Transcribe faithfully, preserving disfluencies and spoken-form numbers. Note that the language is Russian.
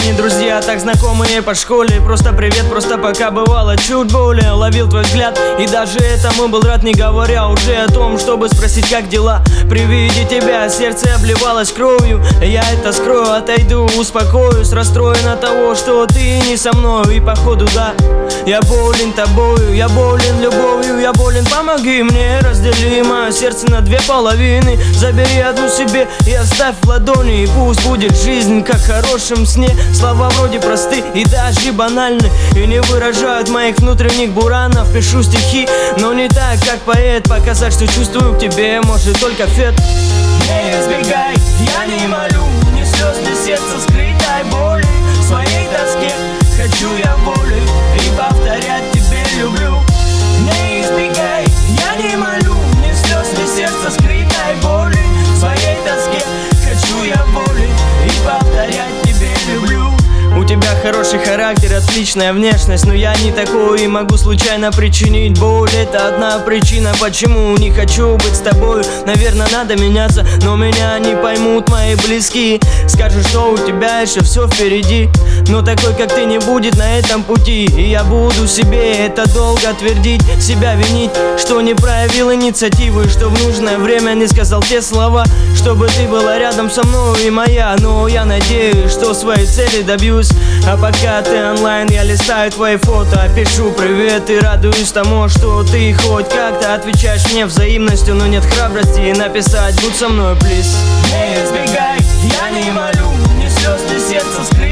не друзья, так знакомые по школе. Просто привет, просто пока бывало чуть более. Ловил твой взгляд и даже этому был рад, не говоря уже о том, чтобы спросить, как дела. При виде тебя сердце обливалось кровью. Я это скрою, отойду, успокоюсь. Расстроен от того, что ты не со мною. И походу да, я болен тобою, я болен любовью, я болен, помоги мне. Раздели мое сердце на две половины. Забери одну себе и оставь в ладони. И пусть будет жизнь, как в хорошем сне. Слова вроде просты и даже банальны, и не выражают моих внутренних буранов. Пишу стихи, но не так, как поэт. Показать, что чувствую к тебе, может только фет. Не избегай, я не молю, ни слез, ни сердца скрытой боли. В своей тоске хочу я воли и повторять тебе люблю. Не избегай, я не молю, ни слез, ни сердца скрытой боли. В своей тоске хочу я воли и повторять тебе люблю. У тебя хороший характер, отличная внешность, но я не такой и могу случайно причинить боль. Это одна причина, почему не хочу быть с тобой. Наверное, надо меняться, но меня не поймут мои близкие. Скажут, что у тебя еще все впереди, но такой, как ты, не будет на этом пути. И я буду себе это долго твердить, себя винить, что не проявил инициативы, что в нужное время не сказал те слова, чтобы ты была рядом со мной и моя. Но я надеюсь, что своей цели добьюсь. А пока ты онлайн, я листаю твои фото, пишу привет и радуюсь тому, что ты хоть как-то отвечаешь мне взаимностью. Но нет храбрости написать «будь со мной, плиз». Не избегай, я не молю, ни слез, ни сердца скрытой